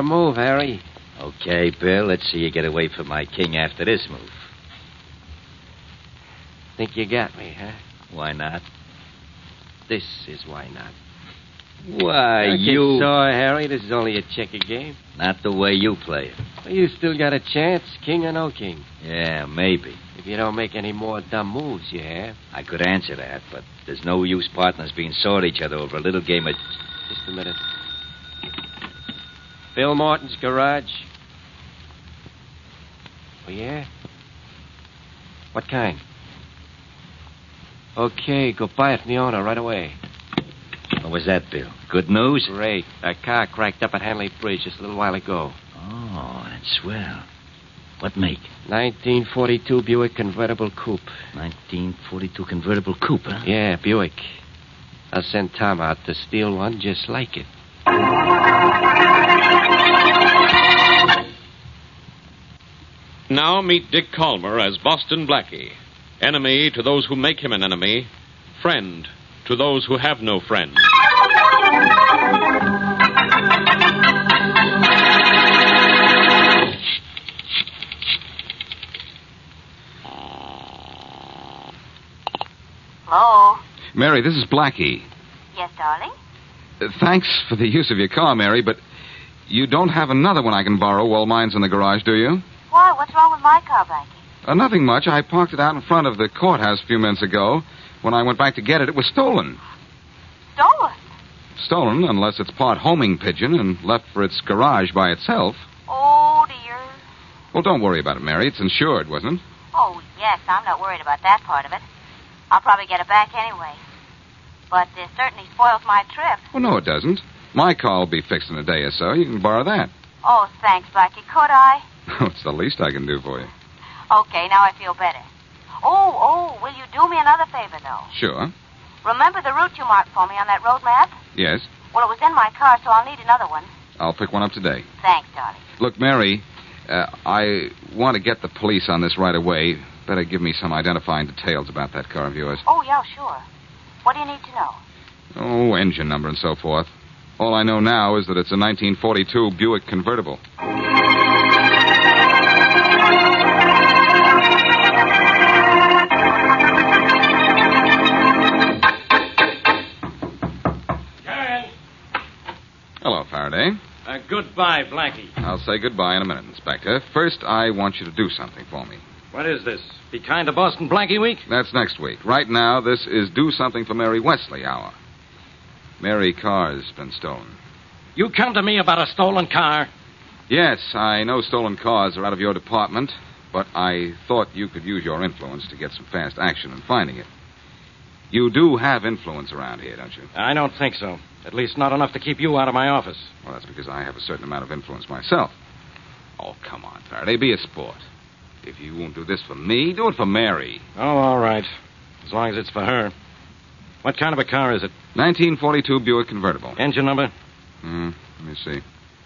Better move, Harry. Okay, Bill, let's see you get away from my king after this move. Think you got me, huh? Why not? This is why not. Why, you... Sorry, Harry. This is only a checker game. Not the way you play it. Well, you still got a chance, king or no king. Yeah, maybe. If you don't make any more dumb moves, you have. I could answer that, but there's no use partners being sore at each other over a little game of... Just a minute. Bill Morton's garage. Oh, yeah? What kind? Okay, go buy it from the owner right away. What was that, Bill? Good news? Great. A car cracked up at Hanley Bridge just a little while ago. Oh, that's swell. What make? 1942 Buick convertible coupe. 1942 convertible coupe, huh? Yeah, Buick. I'll send Tom out to steal one just like it. Now meet Dick Calmer as Boston Blackie. Enemy to those who make him an enemy. Friend to those who have no friend. Hello? Mary, this is Blackie. Yes, darling? Thanks for the use of your car, Mary, but you don't have another one I can borrow while mine's in the garage, do you? Why? What's wrong with my car, Blackie? Nothing much. I parked it out in front of the courthouse a few minutes ago. When I went back to get it, it was stolen. Stolen? Stolen, unless it's part homing pigeon and left for its garage by itself. Oh, dear. Well, don't worry about it, Mary. It's insured, wasn't it? Oh, yes, I'm not worried about that part of it. I'll probably get it back anyway. But it certainly spoils my trip. Well, no, it doesn't. My car will be fixed in a day or so. You can borrow that. Oh, thanks, Blackie. Could I? It's the least I can do for you. Okay, now I feel better. Oh, will you do me another favor, though? Sure. Remember the route you marked for me on that road map? Yes. Well, it was in my car, so I'll need another one. I'll pick one up today. Thanks, darling. Look, Mary, I want to get the police on this right away. Better give me some identifying details about that car of yours. Oh, yeah, sure. What do you need to know? Oh, engine number and so forth. All I know now is that it's a 1942 Buick convertible. Hello, Faraday. Goodbye, Blackie. I'll say goodbye in a minute, Inspector. First, I want you to do something for me. What is this? Be kind to Boston Blackie week? That's next week. Right now, this is Do Something for Mary Wesley hour. Mary Carr's been stolen. You come to me about a stolen car? Yes, I know stolen cars are out of your department, but I thought you could use your influence to get some fast action in finding it. You do have influence around here, don't you? I don't think so. At least not enough to keep you out of my office. Well, that's because I have a certain amount of influence myself. Oh, come on, Faraday. Be a sport. If you won't do this for me, do it for Mary. Oh, all right. As long as it's for her. What kind of a car is it? 1942 Buick convertible. Engine number? Let me see.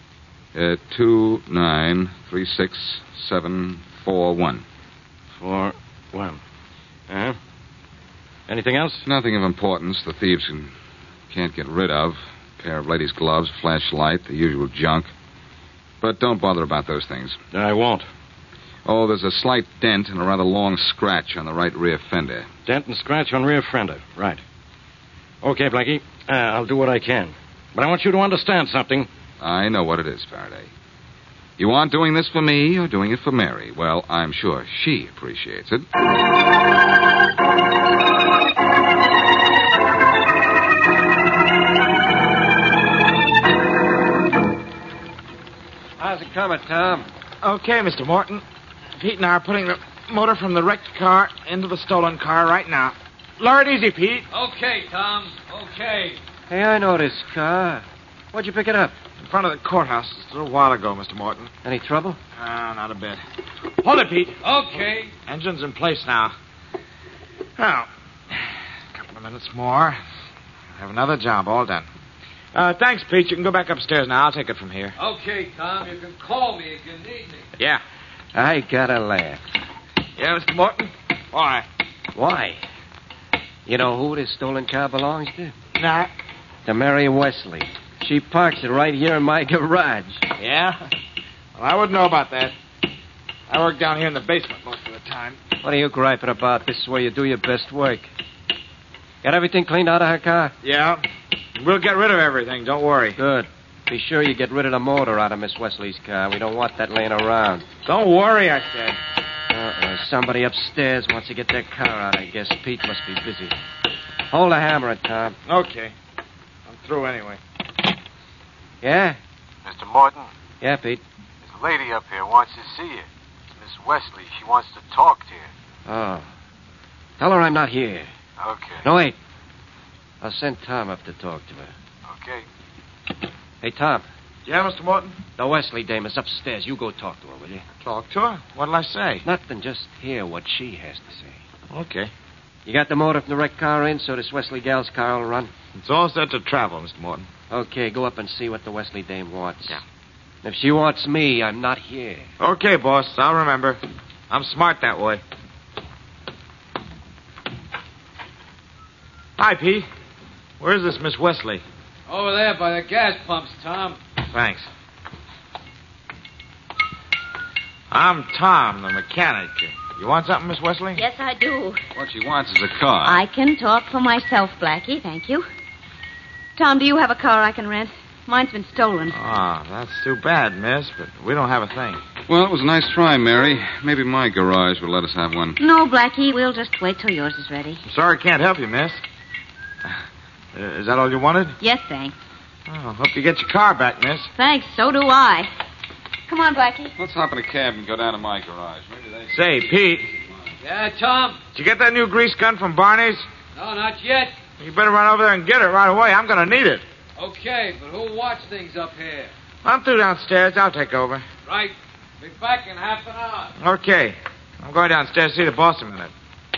2936741. 41. Uh-huh. Anything else? Nothing of importance the thieves can't get rid of. A pair of ladies' gloves, flashlight, the usual junk. But don't bother about those things. I won't. Oh, there's a slight dent and a rather long scratch on the right rear fender. Dent and scratch on rear fender. Right. Okay, Blackie. I'll do what I can. But I want you to understand something. I know what it is, Faraday. You aren't doing this for me, you're doing it for Mary. Well, I'm sure she appreciates it. How's it coming, Tom? Okay, Mr. Morton. Pete and I are putting the motor from the wrecked car into the stolen car right now. Lower it easy, Pete. Okay, Tom. Okay. Hey, I know this car. Where'd you pick it up? In front of the courthouse just a little while ago, Mr. Morton. Any trouble? Not a bit. Hold it, Pete. Okay. Engine's in place now. Now, a couple of minutes more. Have another job all done. Thanks, Pete. You can go back upstairs now. I'll take it from here. Okay, Tom. You can call me if you need me. Yeah. I gotta laugh. Yeah, Mr. Morton? Why? Why? You know who this stolen car belongs to? Nah. To Mary Wesley. She parks it right here in my garage. Yeah? Well, I wouldn't know about that. I work down here in the basement most of the time. What are you griping about? This is where you do your best work. Got everything cleaned out of her car? Yeah. We'll get rid of everything, don't worry. Good. Be sure you get rid of the motor out of Miss Wesley's car. We don't want that laying around. Don't worry, I said. Somebody upstairs wants to get their car out, I guess. Pete must be busy. Hold the hammer, Tom. Okay. I'm through anyway. Yeah? Mr. Morton, Yeah, Pete. there's a lady up here wants to see you. It's Miss Wesley. She wants to talk to you. Oh. Tell her I'm not here. Okay. No, wait. I'll send Tom up to talk to her. Okay. Hey, Tom. Yeah, Mr. Morton? The Wesley dame is upstairs. You go talk to her, will you? Talk to her? What'll I say? Nothing. Just hear what she has to say. Okay. You got the motor from the wrecked car in so this Wesley gal's car will run? It's all set to travel, Mr. Morton. Okay, go up and see what the Wesley dame wants. Yeah. If she wants me, I'm not here. Okay, boss. I'll remember. I'm smart that way. Hi, Pete. Where's this Miss Wesley? Over there by the gas pumps, Tom. Thanks. I'm Tom, the mechanic. You want something, Miss Wesley? Yes, I do. What she wants is a car. I can talk for myself, Blackie. Thank you. Tom, do you have a car I can rent? Mine's been stolen. Ah, that's too bad, miss, but we don't have a thing. Well, it was a nice try, Mary. Maybe my garage will let us have one. No, Blackie. We'll just wait till yours is ready. I'm sorry I can't help you, miss. Is that all you wanted? Yes, thanks. Oh, hope you get your car back, miss. Thanks. So do I. Come on, Blackie. Let's hop in a cab and go down to my garage. Maybe they... Say, Pete, Yeah, Tom? did you get that new grease gun from Barney's? No, not yet. You better run over there and get it right away. I'm going to need it. Okay, but who'll watch things up here? I'm through downstairs. I'll take over. Right. Be back in half an hour. Okay. I'm going downstairs to see the boss a minute.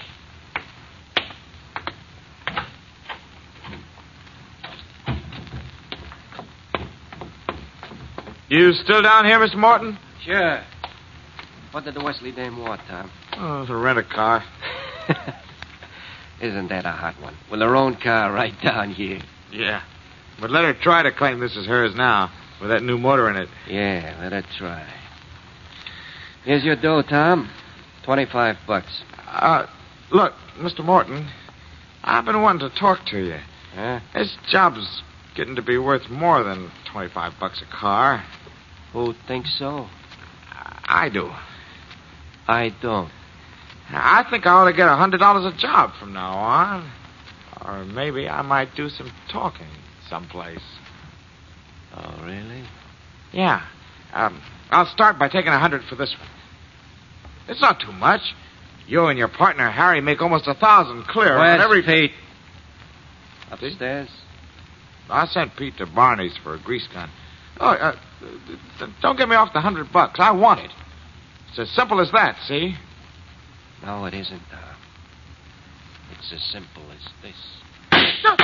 You still down here, Mr. Morton? Sure. What did the Wesley dame want, Tom? Oh, to rent a car. Isn't that a hot one? With her own car right down here. Yeah. But let her try to claim this is hers now, with that new motor in it. Yeah, let her try. Here's your dough, Tom. $25. Look, Mr. Morton, I've been wanting to talk to you. Huh? This job's getting to be worth more than $25 a car. Who thinks so? I do. I don't. I think I ought to get $100 a job from now on. Or maybe I might do some talking someplace. Oh, really? Yeah. I'll start by taking 100 for this one. It's not too much. You and your partner, Harry, make almost 1,000 clear on every... Pete? Upstairs? I sent Pete to Barney's for a grease gun. Oh, don't get me off the $100. I want it. It's as simple as that, see? No, it isn't, Tom. It's as simple as this.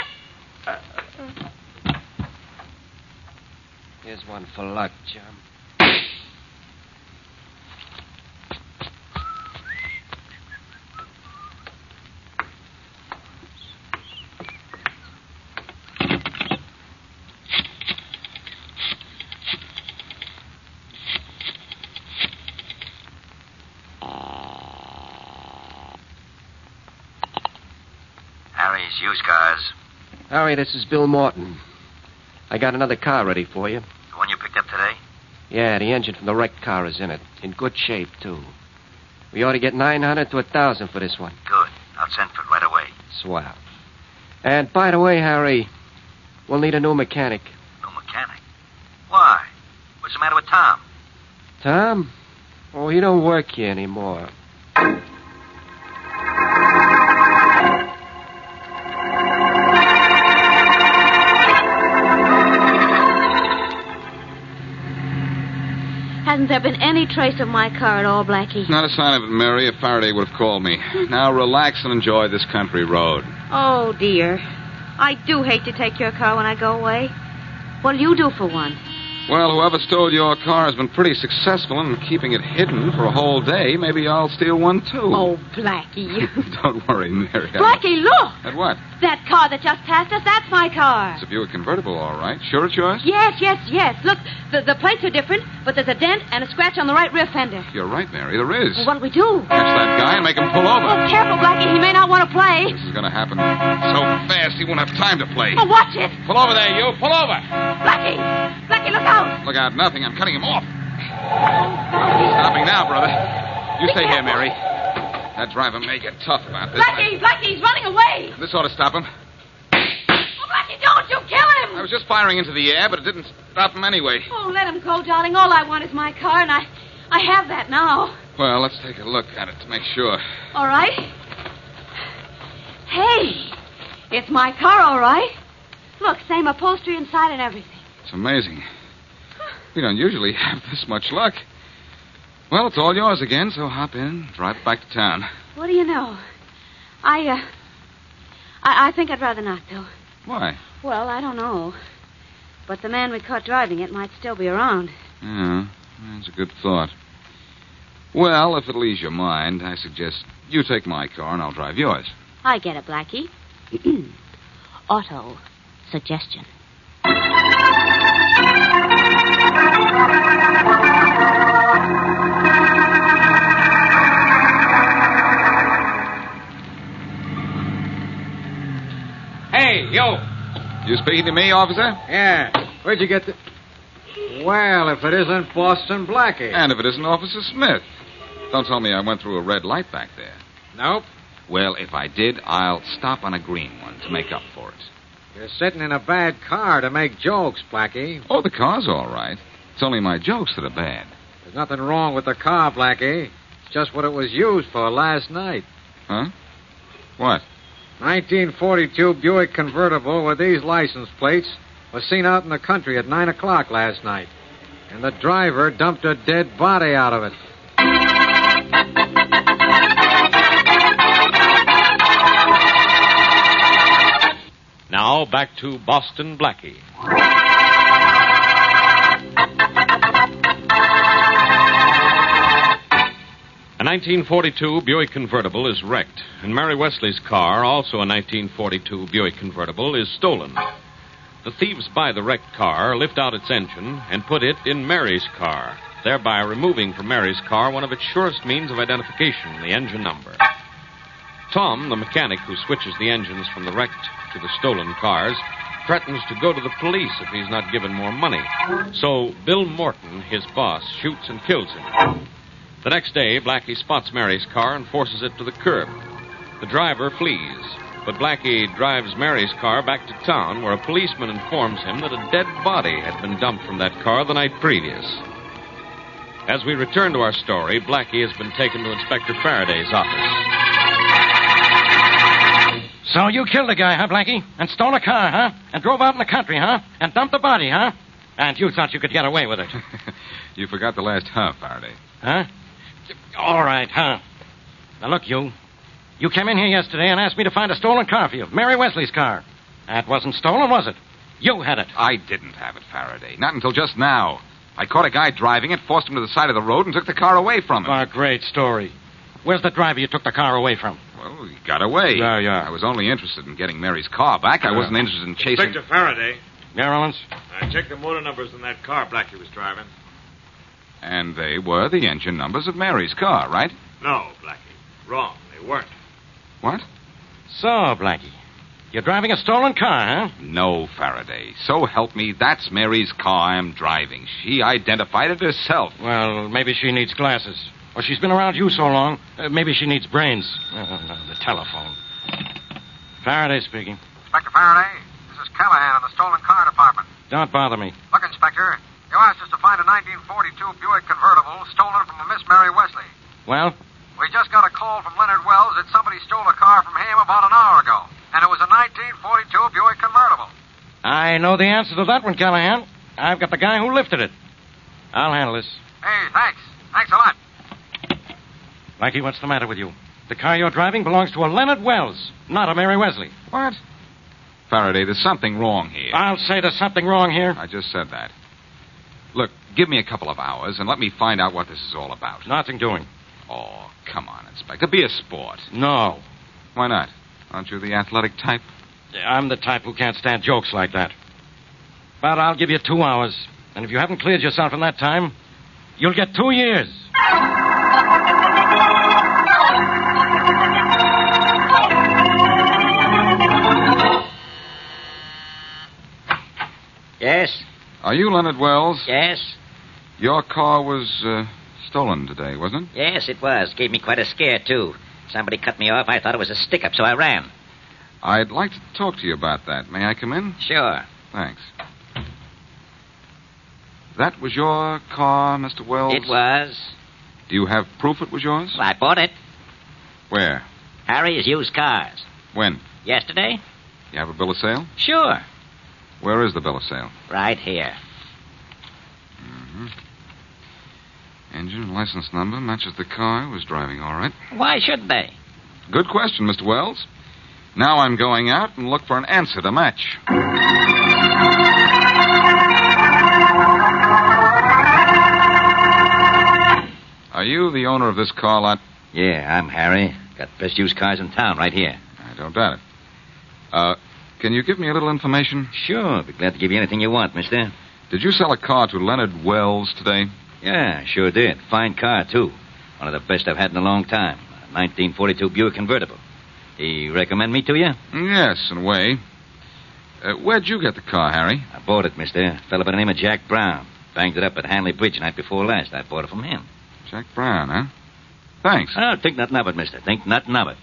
Here's one for luck, chum. Harry's used cars. Harry, this is Bill Morton. I got another car ready for you. The one you picked up today? Yeah, the engine from the wrecked car is in it. In good shape, too. We ought to get $900 to $1,000 for this one. Good. I'll send for it right away. Swell. And by the way, Harry, we'll need a new mechanic. No mechanic? Why? What's the matter with Tom? Tom? Oh, he don't work here anymore. Hasn't there been any trace of my car at all, Blackie? Not a sign of it, Mary. If Faraday would have called me. Now relax and enjoy this country road. Oh, dear. I do hate to take your car when I go away. What'll you do for one? Well, whoever stole your car has been pretty successful in keeping it hidden for a whole day. Maybe I'll steal one, too. Oh, Blackie. Don't worry, Mary. Blackie, look! At what? That car that just passed us, that's my car. It's a Buick convertible, all right. Sure it's yours? Yes. Look, the plates are different, but there's a dent and a scratch on the right rear fender. You're right, Mary. There is. Well, what do we do? Catch that guy and make him pull over. Oh, careful, Blackie. He may not want to play. This is going to happen so fast he won't have time to play. Oh, watch it. Pull over there, you. Pull over. Blackie, look out. Look out, nothing. I'm cutting him off. Blackie. Stopping now, brother. You stay here, Mary. That driver may get tough about this. Blackie, he's running away. This ought to stop him. Oh, Blackie, don't you kill him. I was just firing into the air, but it didn't stop him anyway. Oh, let him go, darling. All I want is my car, and I have that now. Well, let's take a look at it to make sure. All right. Hey, it's my car, all right. Look, same upholstery inside and everything. It's amazing. We don't usually have this much luck. Well, it's all yours again, so hop in, drive back to town. What do you know? I think I'd rather not, though. Why? Well, I don't know. But the man we caught driving it might still be around. Yeah, that's a good thought. Well, if it'll ease your mind, I suggest you take my car and I'll drive yours. I get it, Blackie. Auto suggestion. Hey, you. You speaking to me, officer? Yeah. Where'd you get the... Well, if it isn't Boston Blackie. And if it isn't Officer Smith. Don't tell me I went through a red light back there. Nope. Well, if I did, I'll stop on a green one to make up for it. You're sitting in a bad car to make jokes, Blackie. Oh, the car's all right. It's only my jokes that are bad. There's nothing wrong with the car, Blackie. It's just what it was used for last night. Huh? What? 1942 Buick convertible with these license plates was seen out in the country at 9 o'clock last night. And the driver dumped a dead body out of it. Now back to Boston Blackie. A 1942 Buick convertible is wrecked, and Mary Wesley's car, also a 1942 Buick convertible, is stolen. The thieves buy the wrecked car, lift out its engine, and put it in Mary's car, thereby removing from Mary's car one of its surest means of identification, the engine number. Tom, the mechanic who switches the engines from the wrecked to the stolen cars, threatens to go to the police if he's not given more money. So Bill Morton, his boss, shoots and kills him. The next day, Blackie spots Mary's car and forces it to the curb. The driver flees, but Blackie drives Mary's car back to town, where a policeman informs him that a dead body had been dumped from that car the night previous. As we return to our story, Blackie has been taken to Inspector Faraday's office. So you killed a guy, huh, Blackie? And stole a car, huh? And drove out in the country, huh? And dumped the body, huh? And you thought you could get away with it. You forgot the last huh, Faraday. Huh? All right, huh? Now, look, you. You came in here yesterday and asked me to find a stolen car for you. Mary Wesley's car. That wasn't stolen, was it? You had it. I didn't have it, Faraday. Not until just now. I caught a guy driving it, forced him to the side of the road, and took the car away from him. A great story. Where's the driver you took the car away from? Well, he got away. Yeah. I was only interested in getting Mary's car back. I wasn't interested in chasing... Inspector Faraday. Yeah, Rollins? I checked the motor numbers in that car Blackie was driving. And they were the engine numbers of Mary's car, right? No, Blackie. Wrong. They weren't. What? So, Blackie, you're driving a stolen car, huh? No, Faraday. So help me, that's Mary's car I'm driving. She identified it herself. Well, maybe she needs glasses. Or she's been around you so long, maybe she needs brains. The telephone. Faraday speaking. Inspector Faraday, this is Callahan in the stolen car department. Don't bother me. Look, Inspector, you asked us to find a 1942 Buick convertible stolen from a Miss Mary Wesley. Well? We just got a call from Leonard Wells that somebody stole a car from him about an hour ago. And it was a 1942 Buick convertible. I know the answer to that one, Callahan. I've got the guy who lifted it. I'll handle this. Hey, thanks. Thanks a lot. Blackie, what's the matter with you? The car you're driving belongs to a Leonard Wells, not a Mary Wesley. What? Faraday, there's something wrong here. I'll say there's something wrong here. I just said that. Look, give me a couple of hours and let me find out what this is all about. Nothing doing. Oh, come on, Inspector. Be a sport. No. Why not? Aren't you the athletic type? I'm the type who can't stand jokes like that. But I'll give you 2 hours. And if you haven't cleared yourself in that time, you'll get 2 years. Yes? Are you Leonard Wells? Yes? Your car was stolen today, wasn't it? Yes, it was. Gave me quite a scare, too. Somebody cut me off. I thought it was a stick-up, so I ran. I'd like to talk to you about that. May I come in? Sure. Thanks. That was your car, Mr. Wells? It was. Do you have proof it was yours? Well, I bought it. Where? Harry's Used Cars. When? Yesterday? You have a bill of sale? Sure. Where is the bill of sale? Right here. Mm-hmm. Engine and license number matches the car. Was driving all right. Why should they? Good question, Mr. Wells. Now I'm going out and look for an answer to match. Are you the owner of this car lot? Yeah, I'm Harry. Got the best used cars in town right here. I don't doubt it. Can you give me a little information? Sure. Be glad to give you anything you want, mister. Did you sell a car to Leonard Wells today? Yeah, sure did. Fine car, too. One of the best I've had in a long time. A 1942 Buick convertible. He recommend me to you? Yes, in a way. Where'd you get the car, Harry? I bought it, mister. A fellow by the name of Jack Brown. Banged it up at Hanley Bridge night before last. I bought it from him. Jack Brown, huh? Thanks. Oh, think nothing of it, mister. Think nothing of it.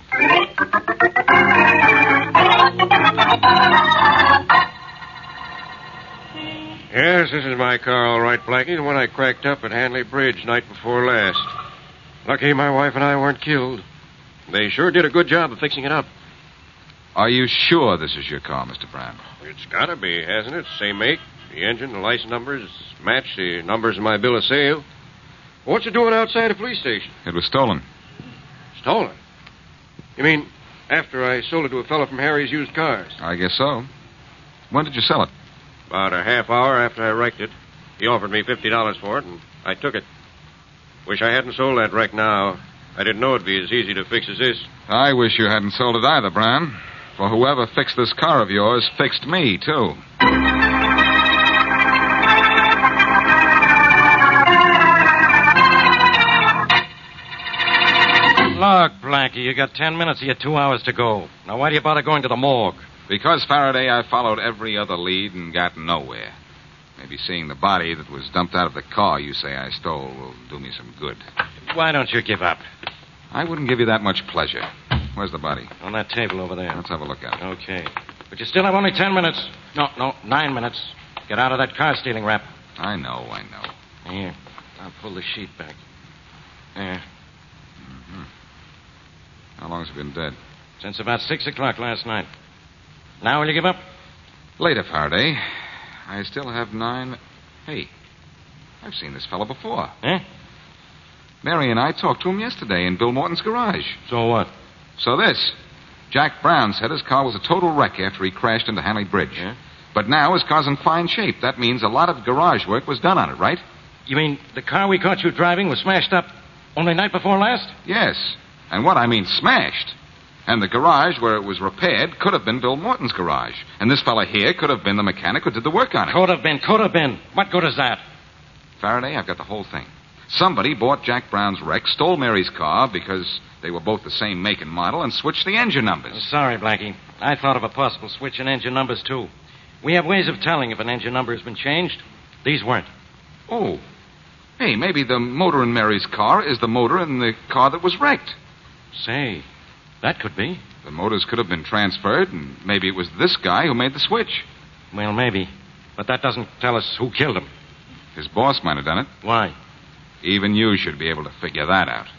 Yes, this is my car, all right, Blackie. The one I cracked up at Hanley Bridge night before last. Lucky my wife and I weren't killed. They sure did a good job of fixing it up. Are you sure this is your car, Mr. Brown? It's gotta be, hasn't it? Same make. The engine, the license numbers match the numbers in my bill of sale. What's it doing outside a police station? It was stolen. Stolen? You mean after I sold it to a fellow from Harry's Used Cars? I guess so. When did you sell it? About a half hour after I wrecked it. He offered me $50 for it, and I took it. Wish I hadn't sold that wreck now. I didn't know it'd be as easy to fix as this. I wish you hadn't sold it either, Brown. For whoever fixed this car of yours fixed me, too. Look, Blackie, you got 10 minutes of your 2 hours to go. Now, why do you bother going to the morgue? Because, Faraday, I followed every other lead and got nowhere. Maybe seeing the body that was dumped out of the car you say I stole will do me some good. Why don't you give up? I wouldn't give you that much pleasure. Where's the body? On that table over there. Let's have a look at it. Okay. But you still have only 10 minutes. No, 9 minutes. Get out of that car-stealing rap. I know. Here, I'll pull the sheet back. There. Mm-hmm. How long has he been dead? Since about 6 o'clock last night. Now will you give up? Later, Faraday. I still have 9... Hey, I've seen this fellow before. Eh? Mary and I talked to him yesterday in Bill Morton's garage. So what? So this. Jack Brown said his car was a total wreck after he crashed into Hanley Bridge. Yeah? But now his car's in fine shape. That means a lot of garage work was done on it, right? You mean the car we caught you driving was smashed up only night before last? Yes. And what I mean smashed. And the garage where it was repaired could have been Bill Morton's garage. And this fella here could have been the mechanic who did the work on it. Could have been. What good is that? Faraday, I've got the whole thing. Somebody bought Jack Brown's wreck, stole Mary's car because they were both the same make and model, and switched the engine numbers. Sorry, Blackie. I thought of a possible switch in engine numbers, too. We have ways of telling if an engine number has been changed. These weren't. Oh. Hey, maybe the motor in Mary's car is the motor in the car that was wrecked. Say, that could be. The motors could have been transferred, and maybe it was this guy who made the switch. Well, maybe. But that doesn't tell us who killed him. His boss might have done it. Why? Even you should be able to figure that out.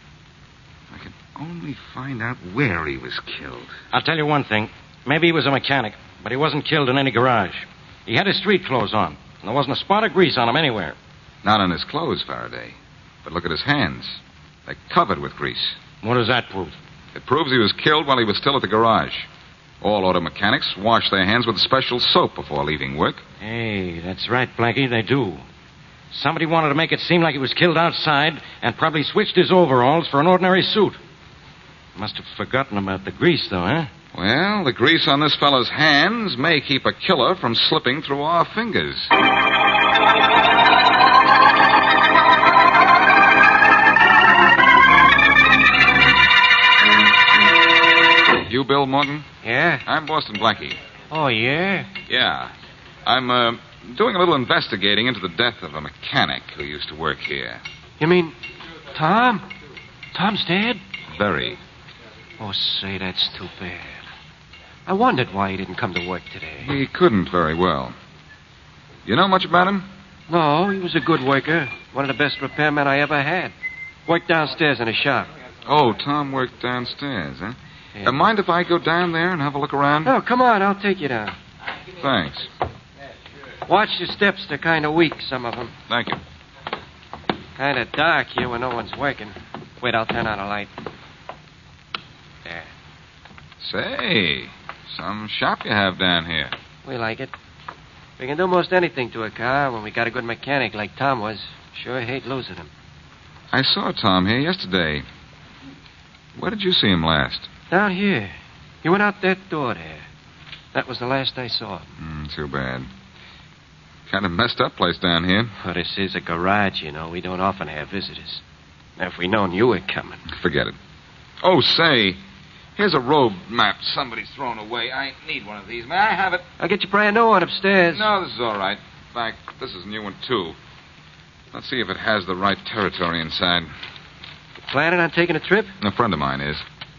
I could only find out where he was killed. I'll tell you one thing. Maybe he was a mechanic, but he wasn't killed in any garage. He had his street clothes on, and there wasn't a spot of grease on him anywhere. Not on his clothes, Faraday. But look at his hands. They're covered with grease. What does that prove? It proves he was killed while he was still at the garage. All auto mechanics wash their hands with a special soap before leaving work. Hey, that's right, Blackie, they do. Somebody wanted to make it seem like he was killed outside and probably switched his overalls for an ordinary suit. Must have forgotten about the grease, though, huh? Well, the grease on this fellow's hands may keep a killer from slipping through our fingers. You Bill Morton? Yeah? I'm Boston Blackie. Oh, yeah? Yeah. I'm, doing a little investigating into the death of a mechanic who used to work here. You mean Tom? Tom's dead? Very. Oh, say, that's too bad. I wondered why he didn't come to work today. He couldn't very well. You know much about him? No, he was a good worker. One of the best repairmen I ever had. Worked downstairs in a shop. Oh, Tom worked downstairs, huh? Yeah. Mind if I go down there and have a look around? Oh, come on, I'll take you down. Thanks. Watch your steps, they're kind of weak, some of them. Thank you. Kind of dark here when no one's working. Wait, I'll turn on a light. There. Say, some shop you have down here. We like it. We can do most anything to a car when we got a good mechanic like Tom was. Sure hate losing him. I saw Tom here yesterday. Where did you see him last? Down here. He went out that door there. That was the last I saw him. Too bad. Kind of messed up place down here. Well, this is a garage, you know. We don't often have visitors. Now, if we'd known you were coming. Forget it. Oh, say, here's a road map somebody's thrown away. I need one of these. May I have it? I'll get you a brand new one upstairs. No, this is all right. In fact, this is a new one, too. Let's see if it has the right territory inside. You planning on taking a trip? A friend of mine is.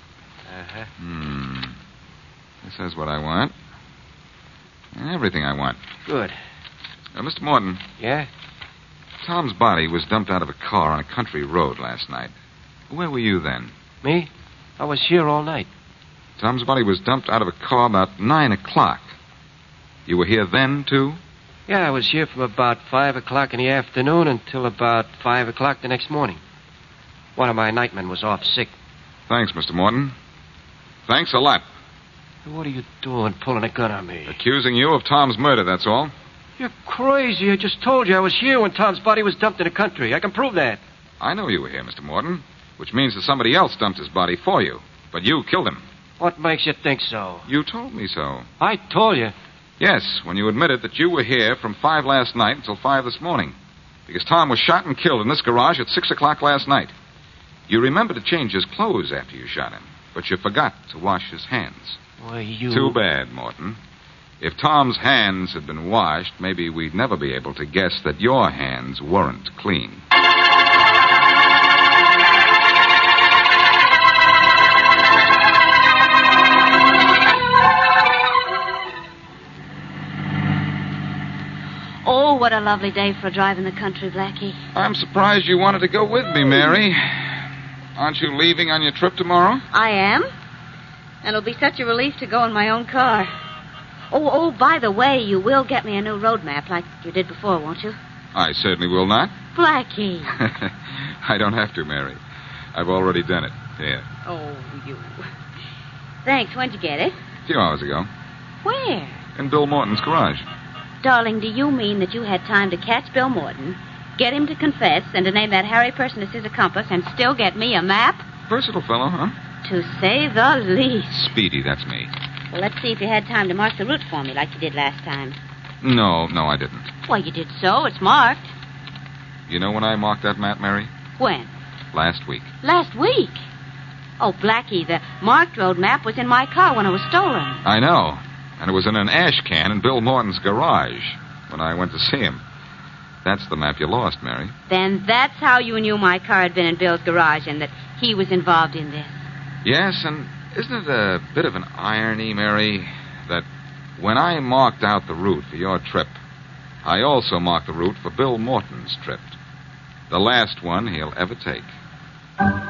Uh-huh. This is what I want. Everything I want. Good. Mr. Morton. Yeah? Tom's body was dumped out of a car on a country road last night. Where were you then? Me? I was here all night. Tom's body was dumped out of a car about 9 o'clock. You were here then, too? Yeah, I was here from about 5 o'clock in the afternoon until about 5 o'clock the next morning. One of my nightmen was off sick. Thanks, Mr. Morton. Thanks a lot. What are you doing, pulling a gun on me? Accusing you of Tom's murder, that's all. You're crazy. I just told you I was here when Tom's body was dumped in the country. I can prove that. I know you were here, Mr. Morton, which means that somebody else dumped his body for you. But you killed him. What makes you think so? You told me so. I told you. Yes, when you admitted that you were here from 5 last night until 5 this morning. Because Tom was shot and killed in this garage at 6 o'clock last night. You remembered to change his clothes after you shot him, but you forgot to wash his hands. Why, you... Too bad, Morton. If Tom's hands had been washed, maybe we'd never be able to guess that your hands weren't clean. Oh, what a lovely day for a drive in the country, Blackie. I'm surprised you wanted to go with me, Mary. Aren't you leaving on your trip tomorrow? I am. And it'll be such a relief to go in my own car. Oh, by the way, you will get me a new road map like you did before, won't you? I certainly will not. Blackie. I don't have to, Mary. I've already done it. Here. Oh, you. Thanks. When'd you get it? A few hours ago. Where? In Bill Morton's garage. Darling, do you mean that you had time to catch Bill Morton, get him to confess, and to name that Harry person as his accomplice, and still get me a map? Versatile fellow, huh? To say the least. Speedy, that's me. Well, let's see if you had time to mark the route for me like you did last time. No, I didn't. Why, you did so. It's marked. You know when I marked that map, Mary? When? Last week. Last week? Oh, Blackie, the marked road map was in my car when it was stolen. I know. And it was in an ash can in Bill Morton's garage when I went to see him. That's the map you lost, Mary. Then that's how you knew my car had been in Bill's garage and that he was involved in this. Yes, and isn't it a bit of an irony, Mary, that when I marked out the route for your trip, I also marked the route for Bill Morton's trip. The last one he'll ever take.